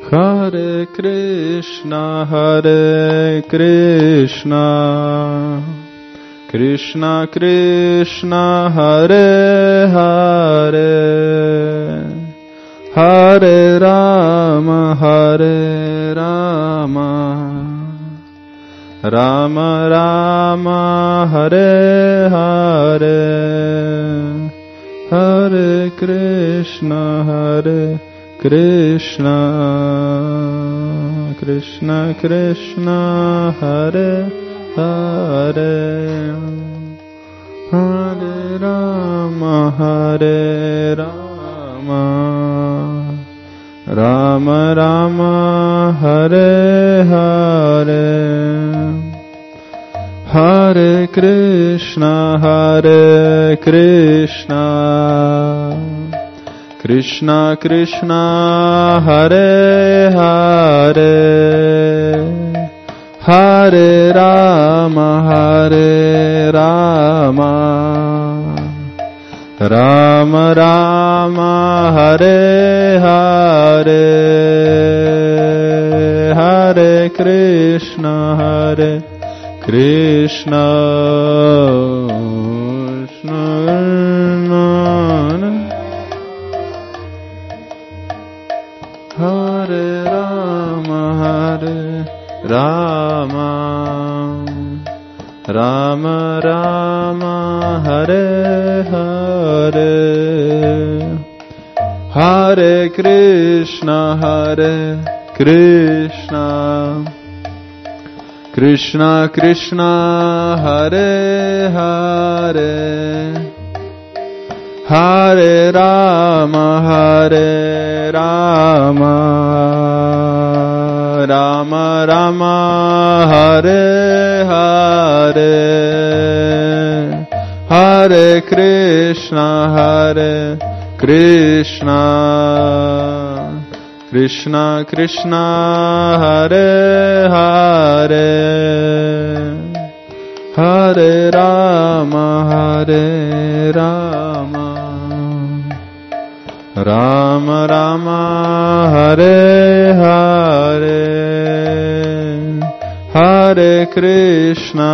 Hare Krishna, Krishna Krishna, Hare Hare, Hare Rama, Rama Rama, Hare Hare, Hare Krishna, Krishna Krishna, Hare Hare, Hare Rama, Rama Rama, Hare Hare, Hare Krishna, Krishna Krishna, Hare Hare, Hare Rama, Rama Rama, Hare Hare, Hare Krishna, Krishna Hare Rama, Rama Rama, Hare Hare, Hare Krishna, Krishna Krishna, Hare Hare, Hare Rama, Rama Rama, Hare Hare, Hare Krishna, Krishna Krishna, Hare Hare, Hare Rama, Rama Rama, Hare Hare, Hare Krishna,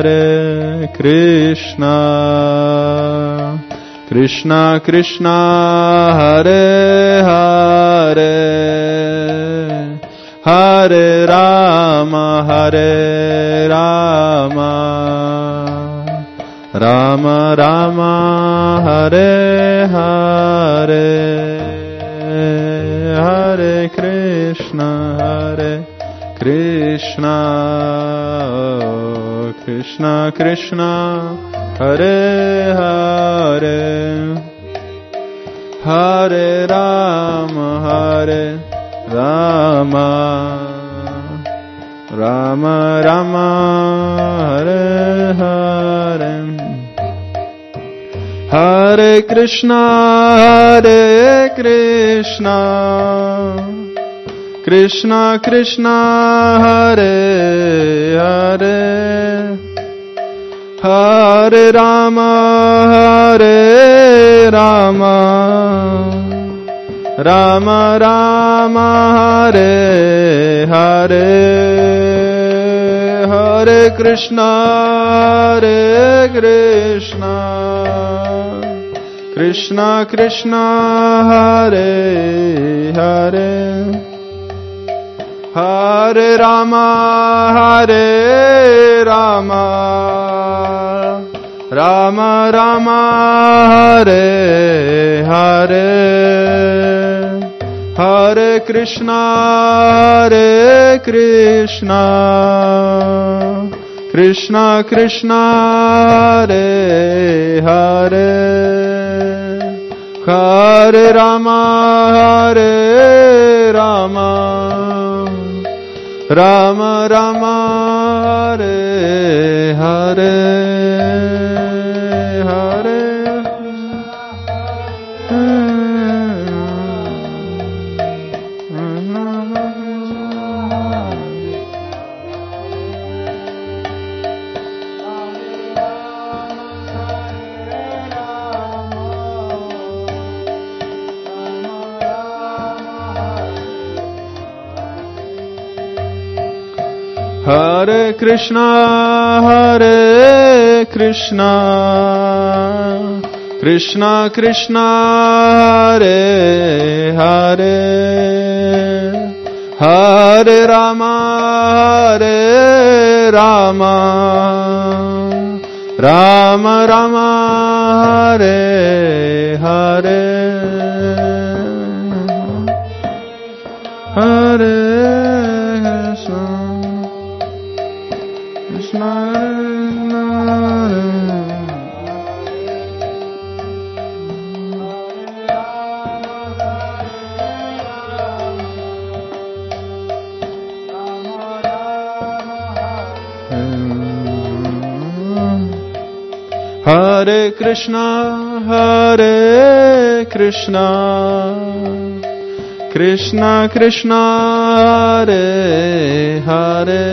Krishna Krishna, Hare Hare, Hare Rama, Rama Rama, Hare Hare, Hare Krishna, Krishna Krishna, Hare Hare, Hare Rama, Rama Rama, Hare Hare, Hare Krishna, Krishna Krishna, Hare Hare, Hare Rama, Rama Rama, Hare Hare, Hare Krishna, Krishna Krishna, Hare Hare, Hare Rama, Rama Rama, Hare Hare, Hare Krishna, Krishna Krishna, Hare Hare, Hare Rama, Rama Rama, Hare Hare, Hare Hare Krishna, Krishna Krishna, Hare Hare, Hare Rama, Rama Rama, Hare Hare, Hare Krishna, Krishna Hare Krishna, Krishna Krishna, Hare Hare,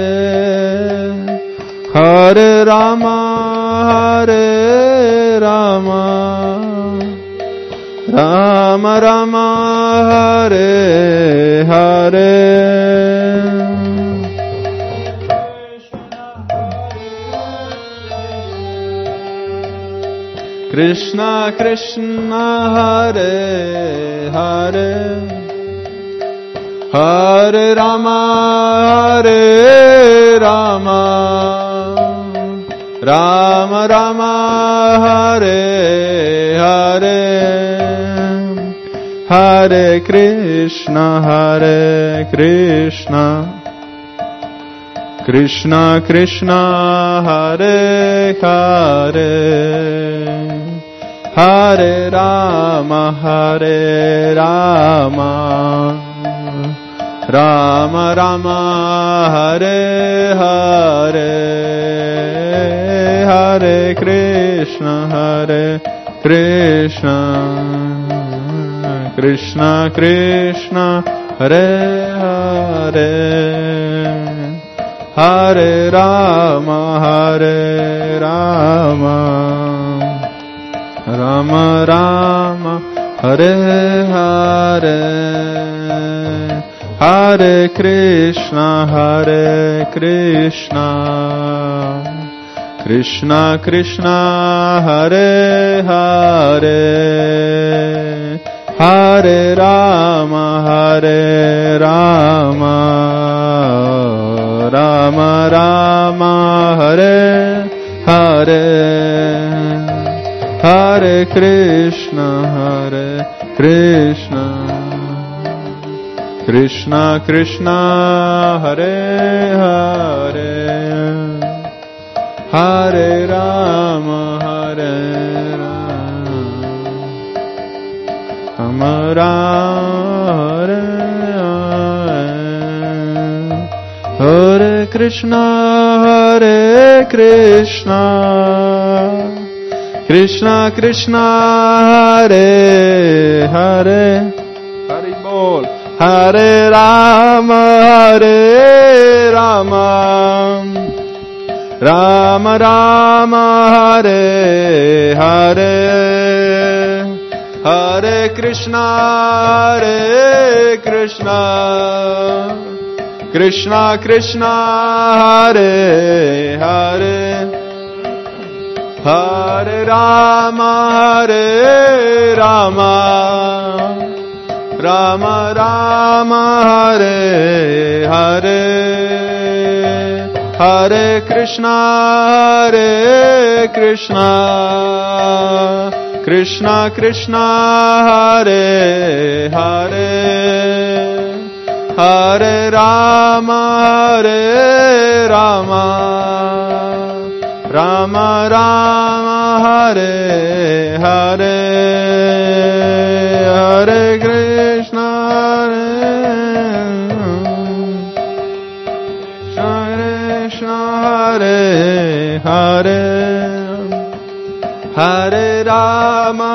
Hare Rama, Rama Rama, Hare Hare. Krishna Krishna, Hare Hare, Hare Rama, Rama Rama, Hare Hare, Hare Krishna, Krishna Krishna, Hare Hare, Hare Rama, Rama Rama, Hare Hare, Hare Krishna, Krishna Krishna, Hare Hare, Hare Rama, Rama Rama, Hare Hare, Hare Krishna, Krishna Krishna, Hare Hare, Hare Rama, Rama Rama, Hare Hare, Hare Krishna, Krishna Krishna, Hare Hare, Hare Rama, Rama Hare Hare, Hare Krishna, Krishna Krishna, Hare Hare, Hari Bol, Hare Rama, Rama Rama, Hare Hare, Hare Krishna, Krishna Krishna, Hare Hare, Hare Rama, Rama Rama, Hare Hare, Hare Krishna, Krishna Krishna, Hare Hare, Hare Rama, Rama Rama, Hare Hare, Hare Krishna, Krishna Hare Hare, Hare Rama,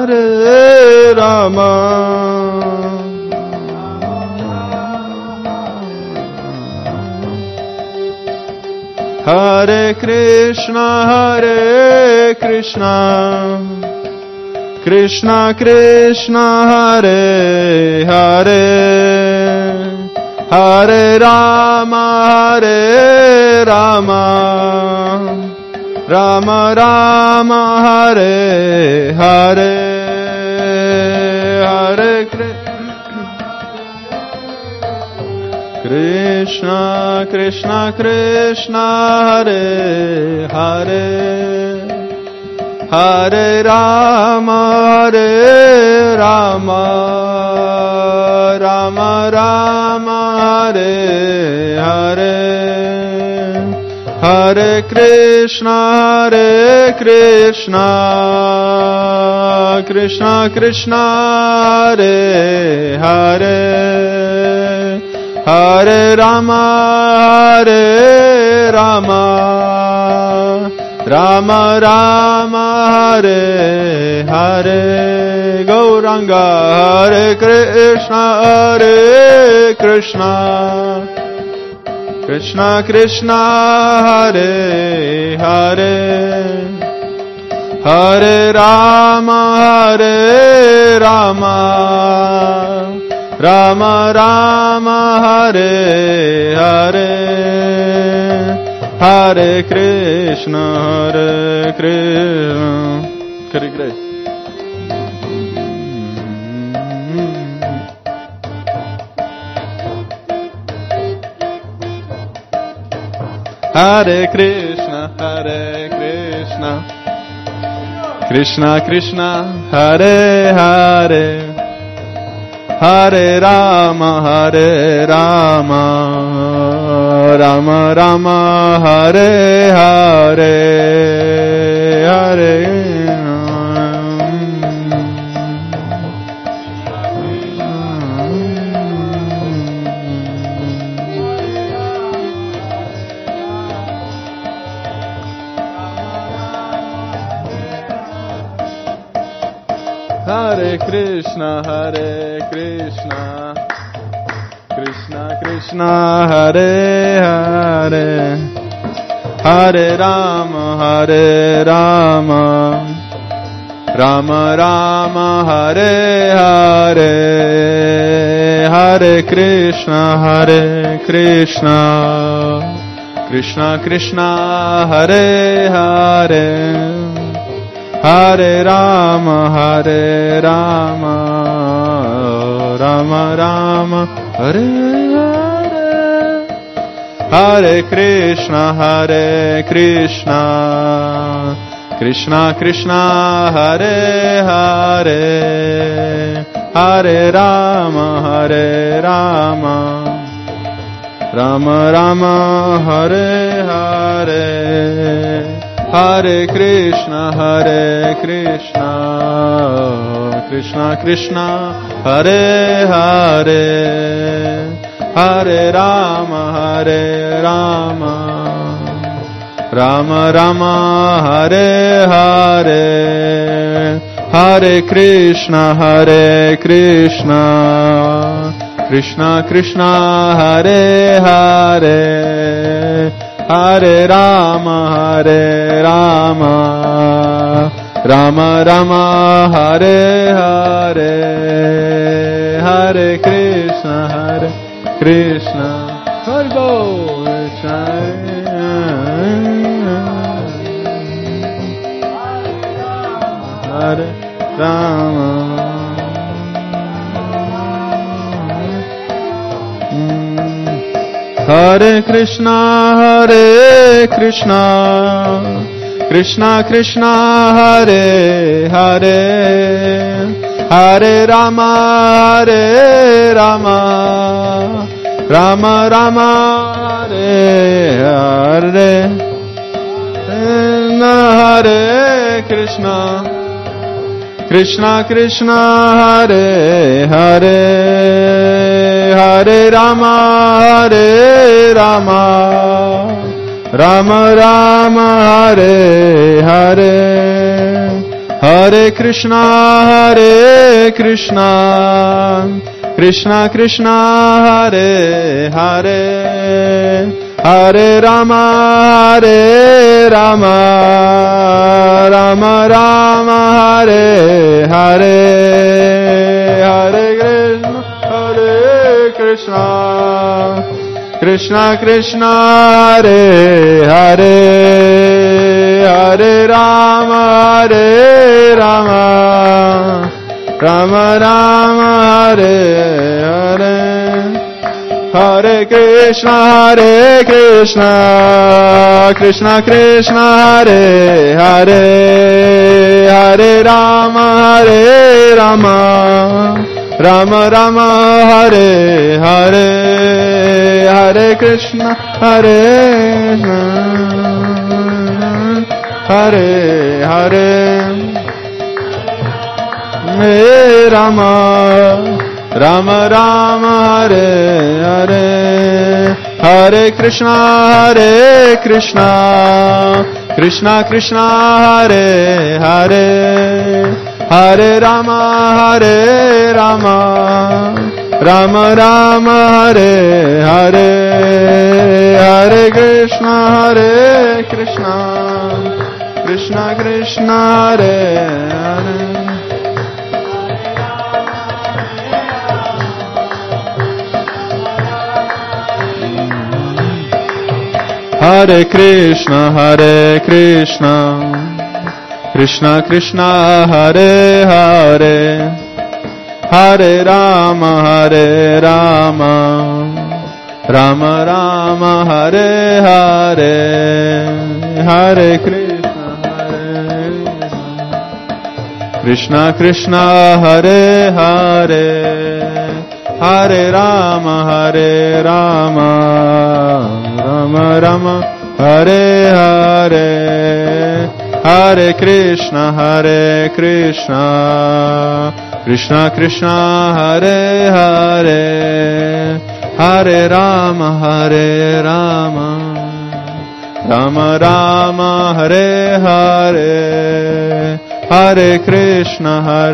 Hare Krishna, Krishna Krishna, Hare Hare, Hare Rama, Rama Rama, Hare Hare, Hare Krishna, Krishna Krishna, Hare Hare, Hare Rama, Rama Rama, Hare Hare, Hare Krishna, Krishna Krishna, Hare Hare, Hare Rama, Rama Rama, Hare Hare. Gauranga, Hare Krishna, Krishna Krishna, Hare Hare, Hare Rama, Rama Rama, Hare Hare, Hare Krishna, Hare Krishna. Hare Krishna, Krishna Krishna, Hare Hare, Hare Rama, Rama Rama, Hare Hare, Hare Hare Krishna, Krishna Krishna, Hare Hare, Hare Rama, Rama Rama, Hare Hare, Hare Krishna, Krishna Krishna, Hare Hare, Hare Rama, Rama Rama, Hare Hare, Hare Krishna, Krishna Krishna, Hare Hare, Hare Rama, Rama Rama, Hare Hare, Hare Krishna, Krishna Krishna, Hare Hare, Hare Rama, Rama Rama, Hare Hare, Hare Krishna, Krishna Krishna, Hare Hare, Hare Rama, Rama Rama, Hare Hare, Hare Krishna, Hare Krishna, Hare Rama. Hare Krishna, Krishna Krishna, Hare Hare, Hare Rama, Rama Rama, Hare Hare, Hare Krishna, Krishna Krishna, Hare Hare, Hare Rama, Rama Rama, Hare Hare, Hare Krishna, Krishna Krishna, Hare Hare, Hare Rama, Rama Rama, Hare Hare, Hare Krishna, Krishna Krishna Hare Hare Hare Rama Rama Rama Hare Hare Hare Krishna Krishna Krishna Hare Hare Hare Rama Rama Rama Hare Hare Hare Krishna Hare Hare Rama Rama Rama Hare Hare Hare Krishna Krishna Krishna Hare Hare Hare Rama Rama Rama Hare Hare Hare Krishna Krishna Krishna Hare Hare Hare Krishna Krishna Krishna Hare Hare Hare Rama Rama Rama Hare Hare Hare Krishna Krishna Hare Hare Hare Rama Rama Rama Hare Hare Hare Krishna Krishna Krishna Hare Hare Hare Rama Rama Rama Hare Hare Hare Krishna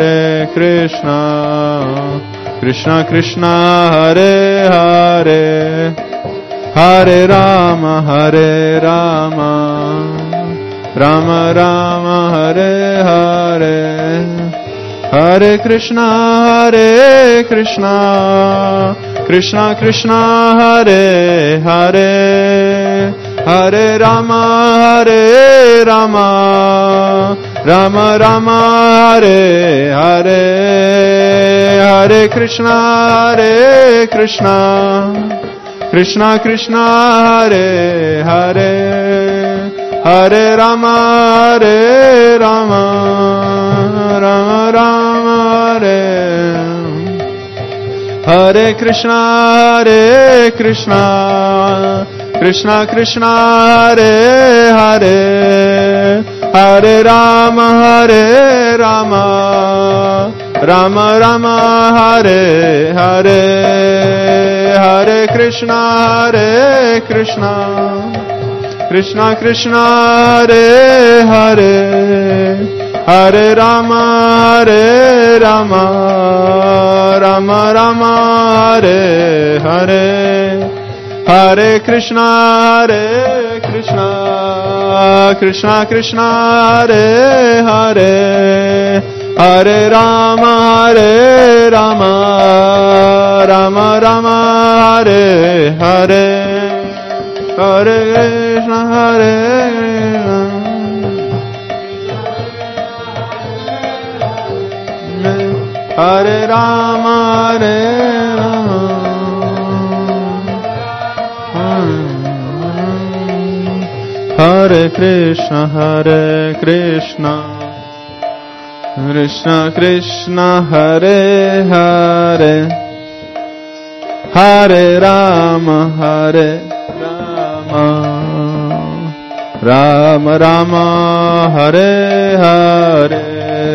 Krishna Krishna Hare Hare Hare Rama Rama Rama Hare Hare Hare Krishna Krishna Krishna Hare Hare Hare Rama Rama Rama Hare Hare Hare Krishna Krishna Krishna Hare Hare Hare Rama Rama Rama Hare Hare Krishna Krishna Krishna Hare Hare Hare Rama Rama Rama Hare Hare Hare Krishna Krishna Krishna Hare Hare Hare Rama Rama Rama Hare Hare Hare Krishna Krishna Krishna Hare Hare Hare Rama Rama Rama Hare Hare Hare Krishna Hare Rama Hare Krishna Krishna Krishna Hare Hare Hare Rama Rama Rama Hare Hare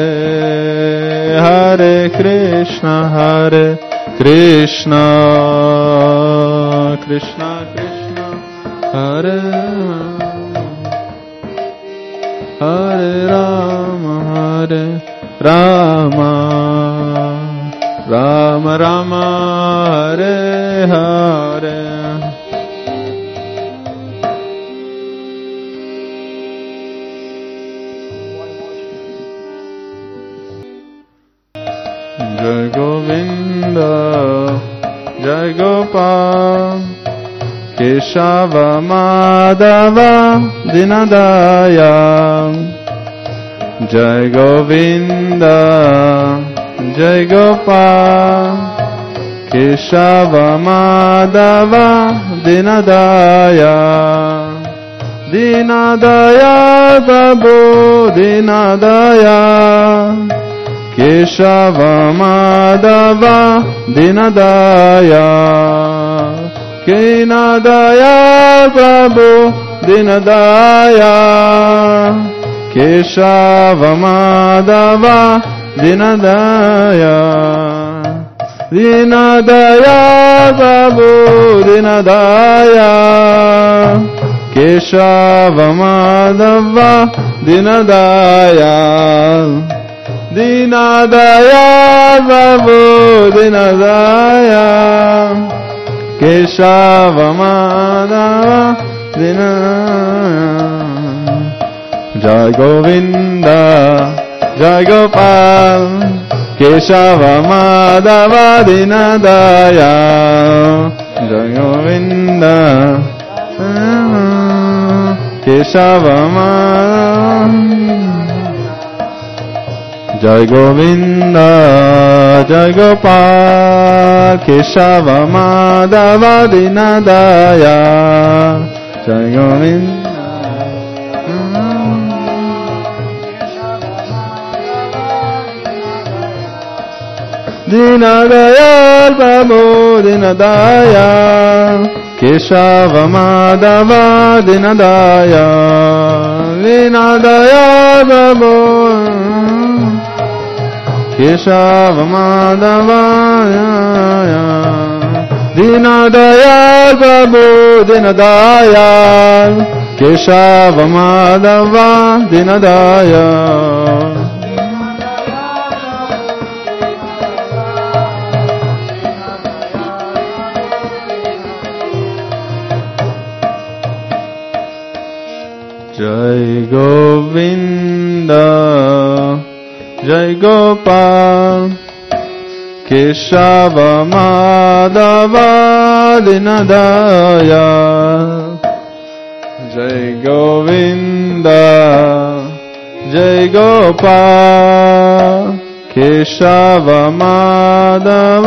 Hare Krishna Krishna Krishna Hare Hare Rama Rama Rama Hare Hare Jai Govinda Jai Gopal Keshav Madhav दीनदया Jai Govind Jai Gopal Keshav Madhav दीनदया दीनदया Prabhu दीनदया Keshav Madhav दीनदया दीनदया Prabhu दीनदया Keshav Madhav दीनदया दीनदया Prabhu दीनदया Keshav Madhav दीनदया दीनदया Prabhu दीनदया Keshav Madhav दीनदया Jai Govind Jai Gopal Keshav Madhav दीनदया Jai Govind Keshav Madhav Jai Govind Jai Gopal Keshav Madhav दीनदया Jai Govind दीनदया Prabhu दीनदया Keshav Madhav दीनदया दीनदया Prabhu Keshav Madhav दीनदया Prabhu दीनदया Keshav Madhav दीनदया Jai Govind Jai Gopal Keshav Madhav दीनदया Jai Govind Jai Gopal Keshav Madhav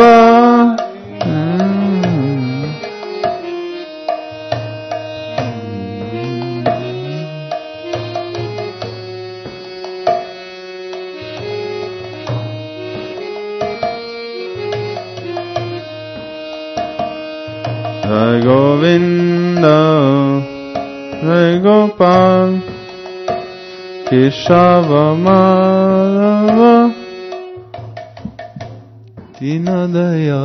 Jai Govind Jai Gopal Keshav Madhav दीनदया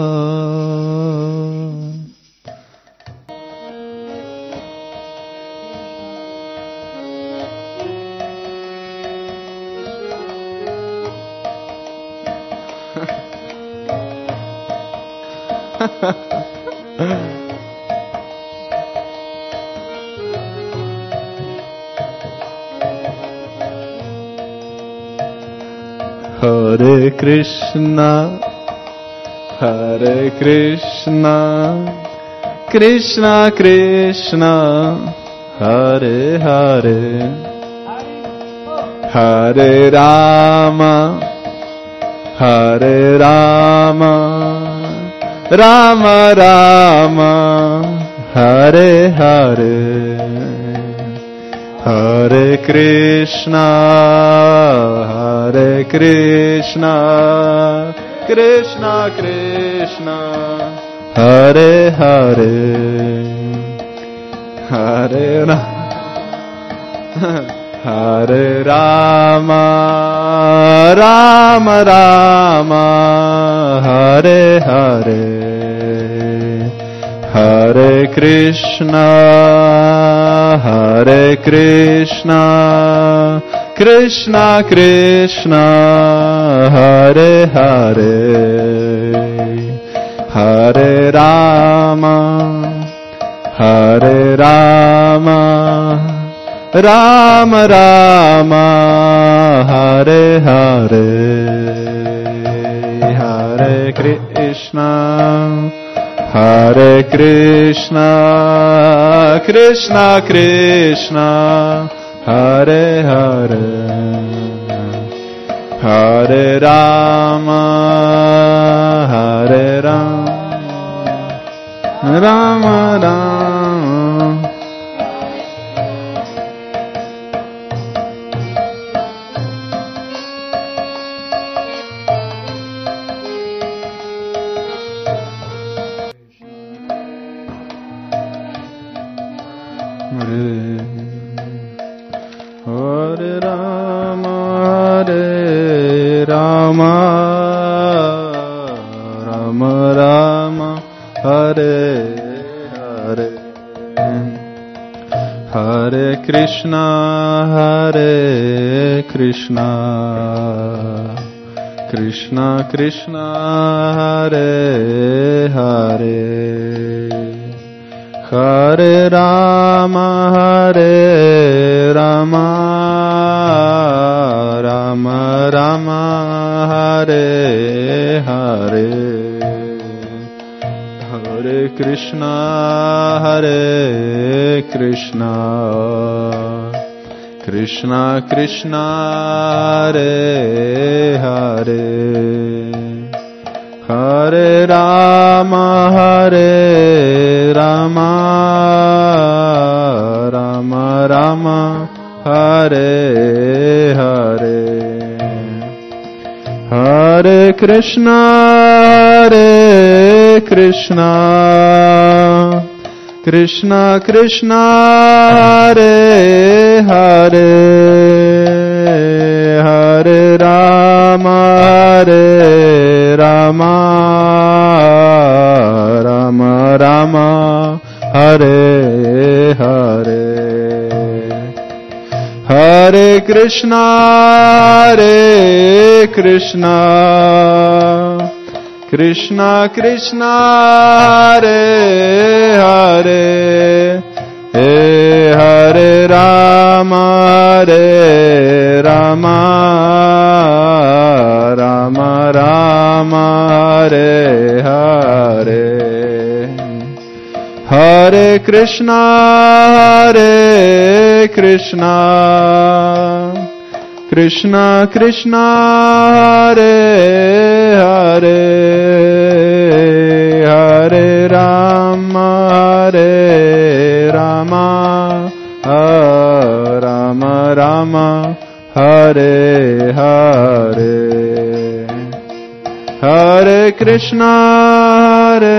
Hare Krishna Krishna Krishna Hare Hare Hare Rama Rama Rama Hare Hare Hare Krishna Krishna Krishna Hare Hare Hare Rama Rama Hare Hare Hare Krishna Krishna Krishna Hare Hare Hare Rama Rama Hare Hare Hare Krishna Hare Krishna, Krishna Krishna, Hare Hare, Hare Rama, Hare Rama, Rama Rama. Hare Rama, Hare Rama, Rama Rama, Hare Hare, Hare Krishna, Hare Krishna, Krishna Krishna, Hare Hare, Hare Rama, Hare Rama, Rama Rama, Hare Hare, Hare Krishna, Hare Krishna, Krishna Krishna, Hare Hare, Hare Rama, Hare Rama, Rama Rama, Hare Hare, Hare Krishna, Hare Krishna, Krishna Krishna, Hare Hare, Hare Rama, Hare Rama, Rama Rama, Hare Hare, Hare Krishna, Hare Krishna, Krishna Krishna, Hare Hare, Hare Rama, Hare Rama, Rama Rama, Hare Hare, Hare Krishna, Hare Krishna, Krishna Krishna, Hare Hare, Hare Rama, Hare Rama, Rama Rama, Hare Hare, Hare Krishna, Hare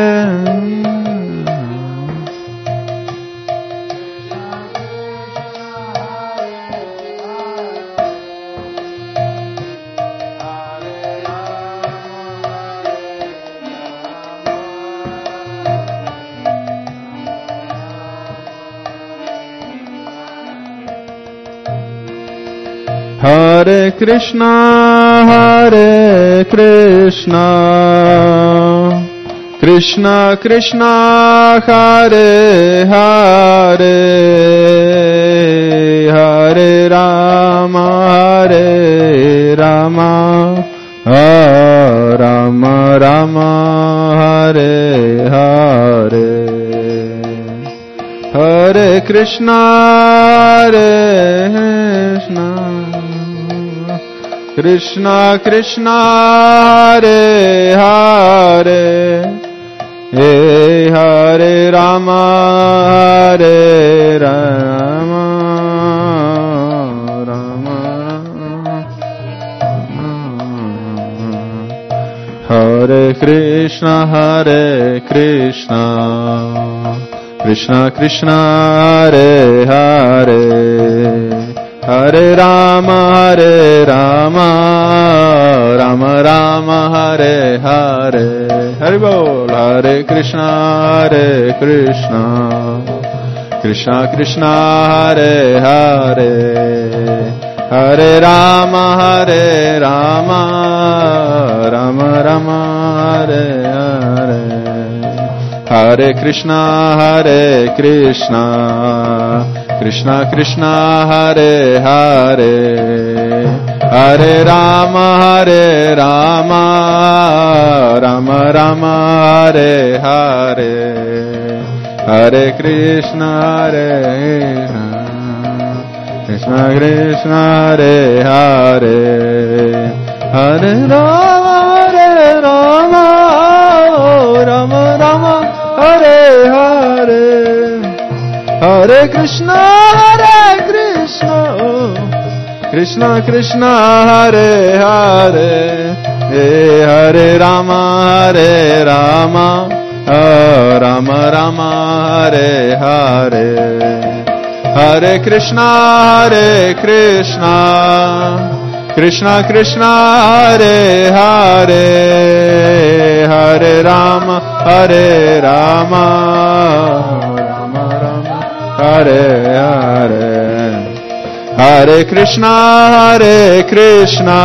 Hare Krishna, Hare Krishna, Krishna Krishna, Hare Hare, Hare Rama, Hare Rama, Rama Rama, Hare Hare, Hare Krishna, Hare Krishna, Krishna Krishna, Hare Hare, Hare Rama, Hare Rama, Rama Hare Krishna, Hare Krishna, Krishna Krishna, Hare Hare, Hare Rama, Hare Rama, Rama Rama, Hare Hare, Hare Bol, Hare Krishna, Hare Krishna, Krishna Krishna, Hare Hare, Hare Rama, Hare Rama, Rama Rama, Hare Hare, Hare Krishna, Hare Krishna, Krishna Krishna, Hare Hare, Hare Rama, Hare Rama, Rama Rama, Hare Hare, Hare Krishna Hare Krishna, Krishna Krishna Hare Hare, Hare Rama Hare Rama, Rama Rama Hare Hare, Hare Krishna Krishna Krishna Hare Hare, Hare Rama Hare Rama, Rama Rama Hare Hare, Hare Krishna Krishna Krishna Hare Hare, Hare Rama Hare Rama, Rama Rama Hare Hare, Hare Krishna Krishna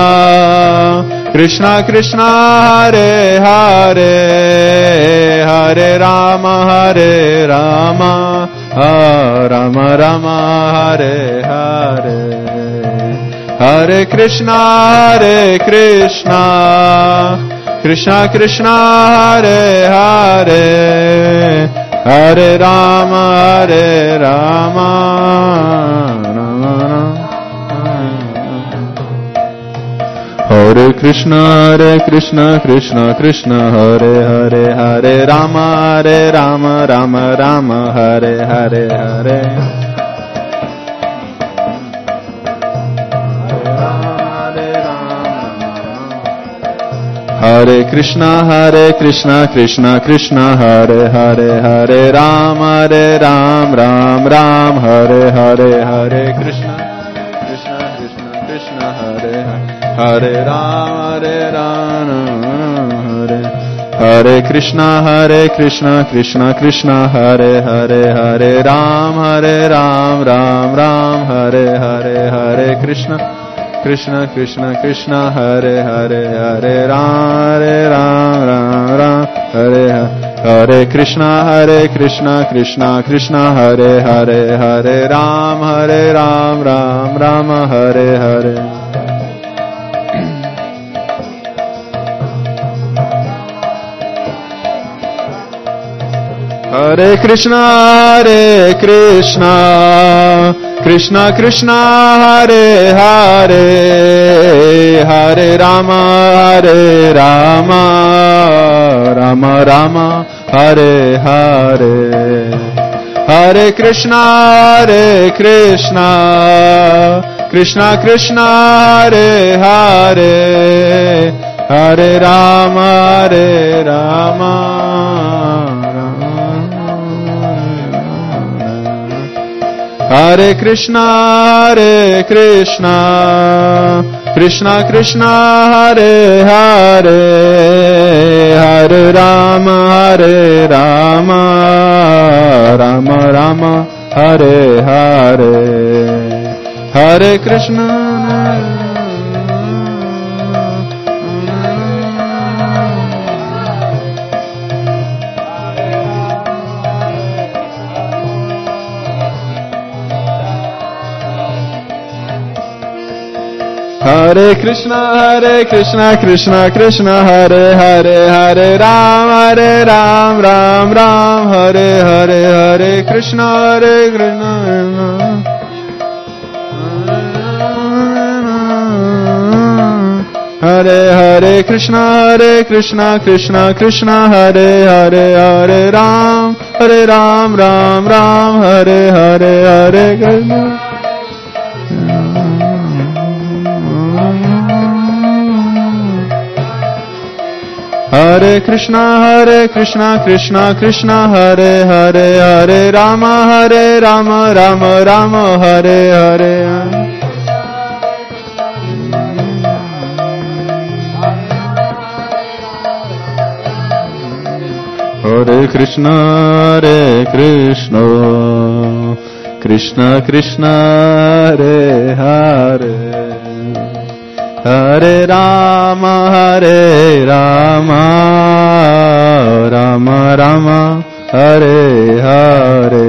Krishna Hare Hare, Hare Rama Hare Rama, Rama Rama Hare Hare, Hare Krishna Krishna Krishna Hare Hare, Hare Rama Hare Rama, Hare Krishna Krishna Krishna Hare Hare, Hare Rama Rama Rama Hare Hare, Hare Krishna Krishna Hare Hare, Hare Ram Ram Hare Hare, Hare Krishna Krishna Hare Hare Ram Hare, Hare Krishna Krishna Hare Hare, Hare Ram Ram Hare Hare, Hare Krishna Krishna Hare Hare, Hare Ram Ram Hare Hare Krishna Krishna Hare Hare, Hare Ram Ram Hare Hare. Hare Krishna Krishna Hare Hare, Hare Rama Rama Hare Hare, Hare Krishna Krishna Hare Hare, Hare Rama Hare Krishna Krishna Hare Hare, Hare Rama Rama Hare Hare, Hare Krishna Hare Krishna Krishna Hare Hare, Hare Ram Ram Hare Hare, Hare Krishna Hare Krishna Krishna Hare Hare, Hare Ram Ram Hare Hare, Hare Krishna Hare Krishna Krishna Hare Hare, Hare Rama Rama Hare Hare, Hare Krishna Krishna Hare Hare, Hare Rama Rama Hare Hare,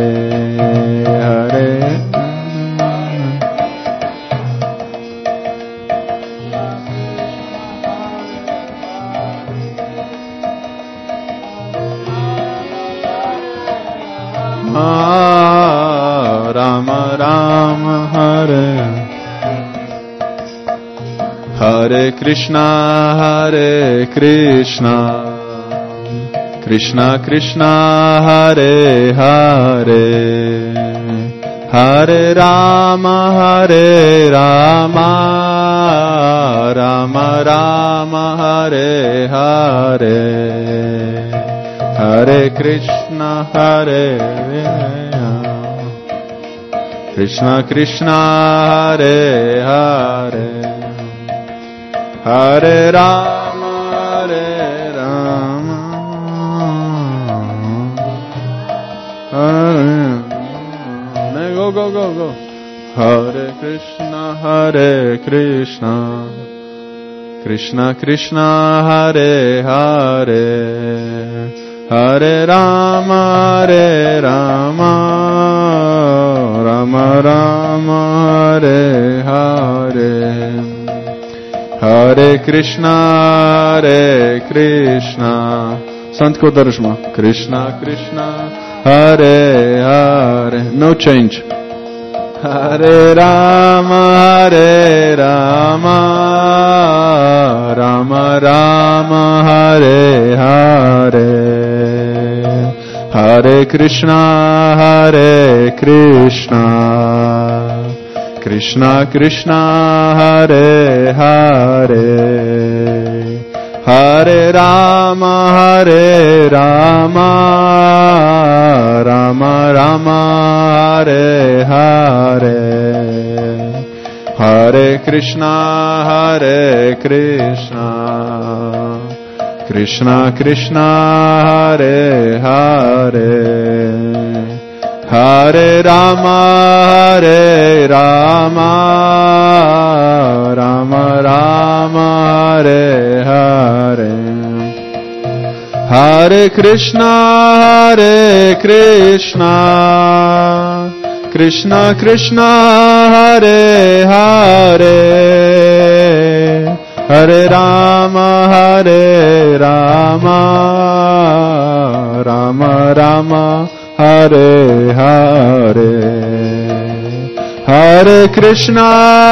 Hare Hare Krishna, Krishna Krishna, Hare Hare, Hare Rama, Rama Rama, Hare Hare, Hare Krishna, Krishna Krishna, Hare Hare, Hare Rama, Go. Hare Krishna, Krishna Krishna, Hare Hare, Hare Rama, Rama Rama, Hare Hare, Hare Krishna, Sant ko darshma, Krishna Krishna, Hare Hare, no change. Hare Rama, Rama Rama, Hare Hare, Hare Krishna, Krishna Krishna, Hare Hare, Hare Rama, Rama Rama, Hare Hare, Hare Krishna, Krishna Krishna, Hare Hare, Hare Rama, Rama Rama, Hare Hare, Hare Krishna, Krishna Krishna, Hare Hare, Hare Rama, Rama Rama, Hare Hare, Hare Krishna,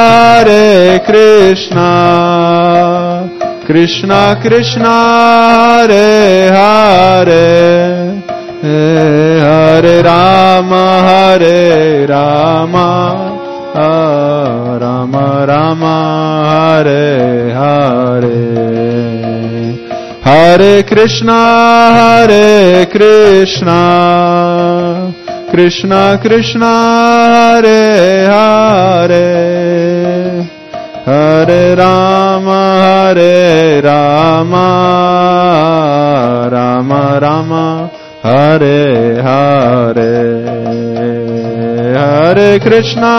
Krishna Krishna, Hare Hare, Hare Rama, Rama Rama, Hare Hare, Hare Krishna, Krishna Krishna, Hare Hare, Hare Rama, Rama Rama, Hare Hare, Hare Krishna,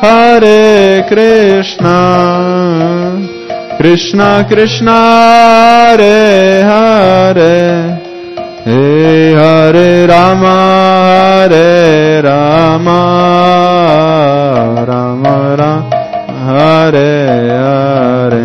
Krishna Krishna, Hare Hare, Hare Rama, Rama Rama, Hare Hare,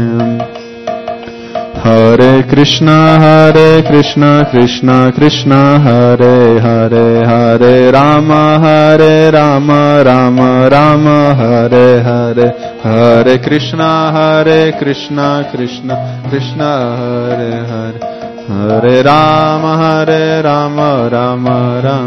Hare Krishna, Krishna Krishna, Hare Hare, Hare Rama, Rama Rama, Hare Hare, Hare Krishna, Krishna Krishna, Hare Hare, Hare Rama, Rama Rama,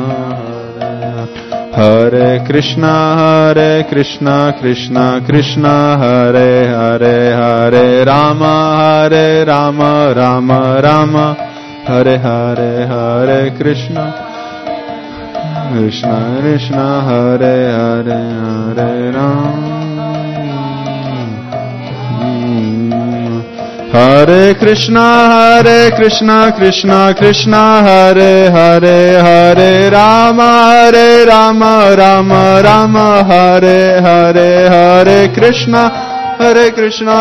Hare Krishna, Krishna Krishna, Hare Hare, Hare Rama, Rama Rama, Hare Hare, Hare Krishna, Krishna Hare Hare, Hare Rama, Hare Krishna, Krishna Hare Hare, Hare Rama, Rama Rama, Hare Hare, Hare Krishna, Krishna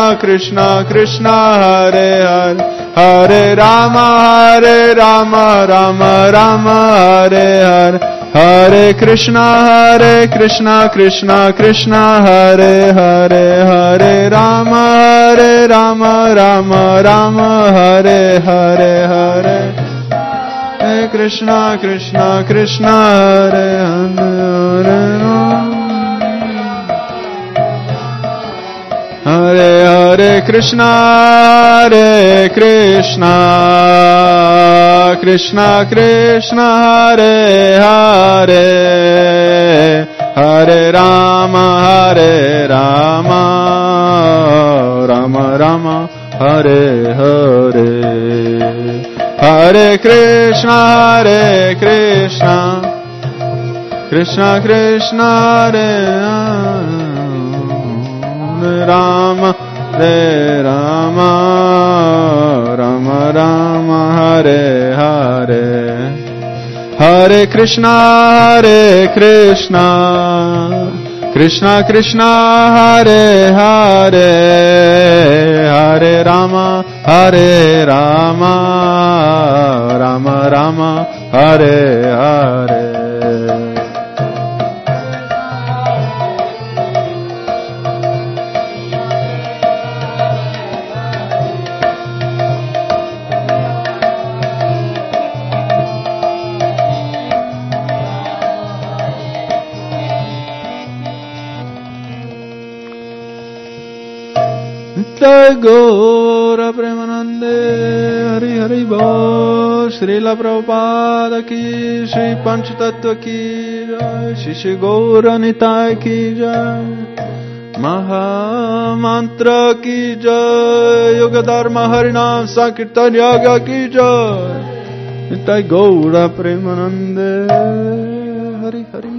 Hare Hare, Hare Rama, Rama Rama, Hare Hare, Hare Krishna, Krishna Hare Hare, Hare Rama, Rama Rama, Hare Hare, Hare Krishna, Hare Hare, Hare Hare Krishna, Krishna Krishna, Hare Hare, Hare Rama, Rama Rama, Hare Hare. Hare Krishna, Krishna Krishna, Hare Rama, Rama Rama, Hare Hare. Hare Krishna, Krishna Krishna, Hare Hare, Hare Rama, Rama Rama, Hare Hare. Jai Gaura Premanande, Hari Hari Bol, Srila Prabhupada ki, Shri Panchatattva ki jai, Shri Gaura Nitai ki jai, Maha Mantra ki jai, Yoga Dharma Harinam Sankirtan Yaga ki jai, Jai Gaura Premanande, Hari Hari.